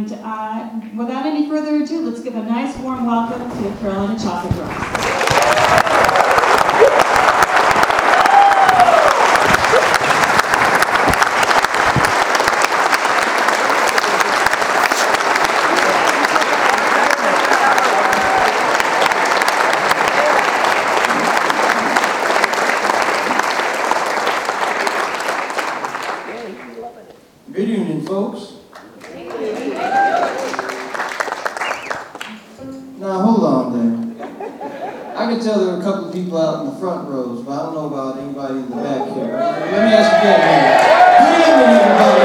And without any further ado, let's give a nice warm welcome to Carolina Chocolate Girls. Good evening, folks. Now, hold on there. I can tell there are a couple of people out in the front rows, but I don't know about anybody in the back here. Let me ask you again. Good evening, everybody.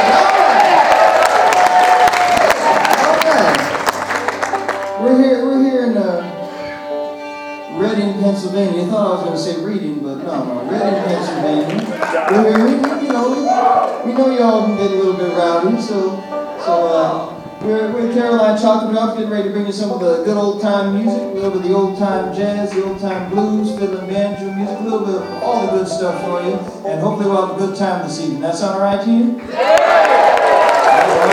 All right. We're here in Reading, Pennsylvania. I thought I was going to say reading, but no. Reading, Pennsylvania. We're here, we know y'all can get a little bit rowdy, so we're Carolina Chocolate Girls, getting ready to bring you some of the good old-time music, a little bit of the old-time jazz, the old-time blues, fiddle and banjo music, a little bit of all the good stuff for you, and hopefully we'll have a good time this evening. That sound all right to you? Yeah! All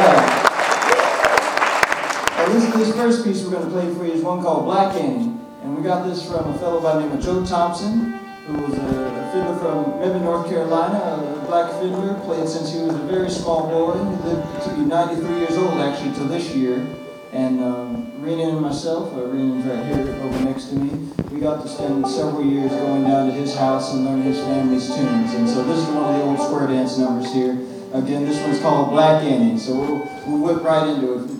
right. This first piece we're going to play for you is one called Black Annie, and we got this from a fellow by the name of Joe Thompson, who was a fiddler from Mebane, North Carolina, a black fiddler, played since he was a very small boy. He lived to be 93 years old, actually, till this year. And Rena and myself, Rena's right here over next to me, we got to spend several years going down to his house and learning his family's tunes. And so this is one of the old square dance numbers here. Again, this one's called Black Annie, so we'll whip right into it.